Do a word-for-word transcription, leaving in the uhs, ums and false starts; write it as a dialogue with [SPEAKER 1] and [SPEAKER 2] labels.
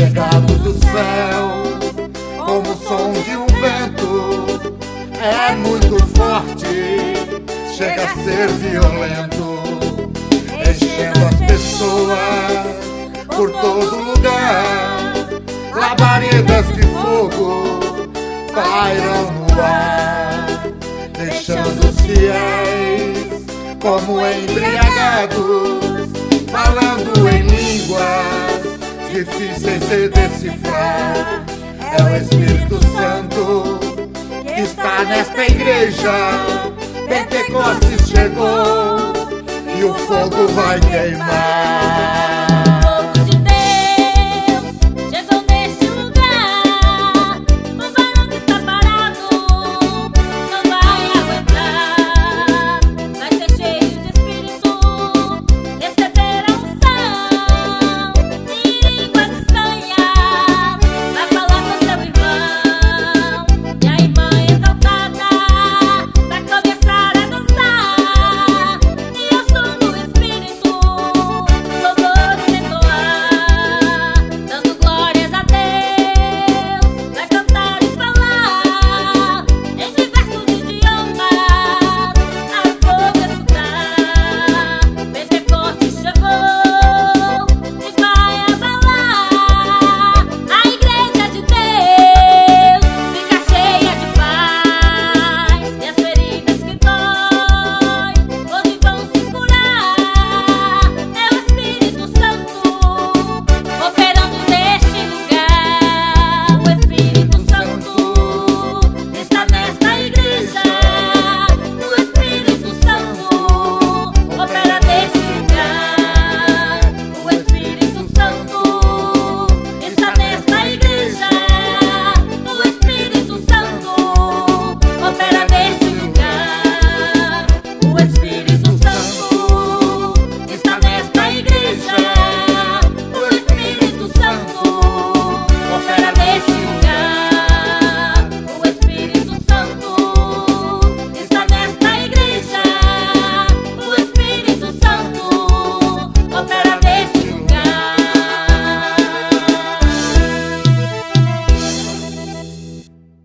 [SPEAKER 1] chegado do céu, como o som de um vento, é muito forte, chega a ser violento, enchendo as pessoas por todo lugar. Labaredas de fogo pairam no ar, deixando os fiéis como embriagados, falando em línguas difíceis de decifrar. É o Espírito Santo que está nesta igreja. Pentecostes chegou e o fogo vai queimar.